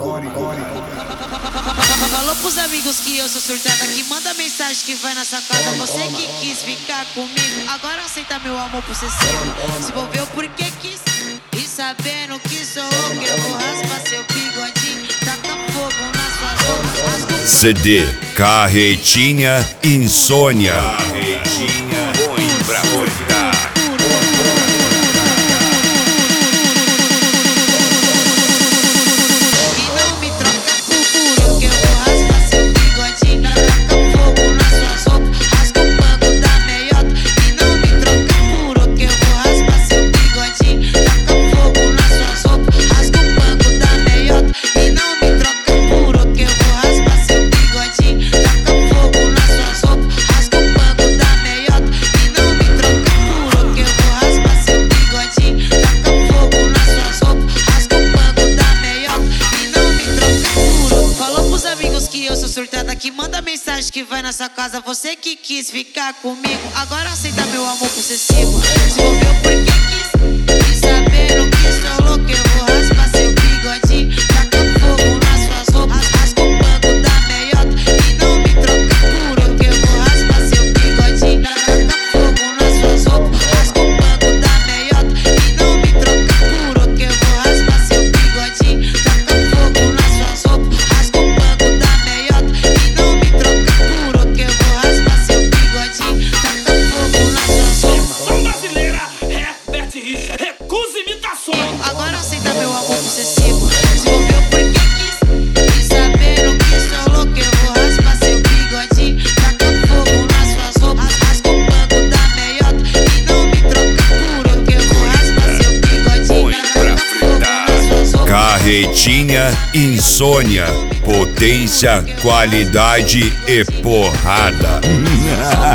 Falou pros amigos que eu sou surtada, que manda mensagem que vai na sacada. Você que quis ficar comigo, agora aceita meu amor possessivo. Se envolveu porque quis, e sabendo que sou louco, eu vou raspar seu bigodinho, taca fogo nas suas roupas. CD Carretinha Insônia. Carretinha põe pra cortar. Que manda mensagem que vai nessa casa. Você que quis ficar comigo, agora aceita meu amor possessivo. Se envolveu porque quis, e sabendo que sou louco, eu vou raspar seu bigodinho, taca fogo nas suas roupas, rasga o banco da meiota e não me troca por eu, que eu vou raspar seu bigodinho, taca fogo nas suas roupas, rasga o banco da meiota e não me troca por eu, que eu vou raspar seu bigodinho, taca fogo nas suas roupas, rasga o banco da meiota. Agora aceita meu amor possessivo. Se envolveu porque quis, e sabendo que sou louco, eu vou raspar seu bigodinho, taca fogo nas suas roupas, rasga o banco da meiota e não me troca por eu, que eu vou raspar seu bigodinho, taca fogo nas suas roupas. Carretinha Insônia. Potência, qualidade e porrada.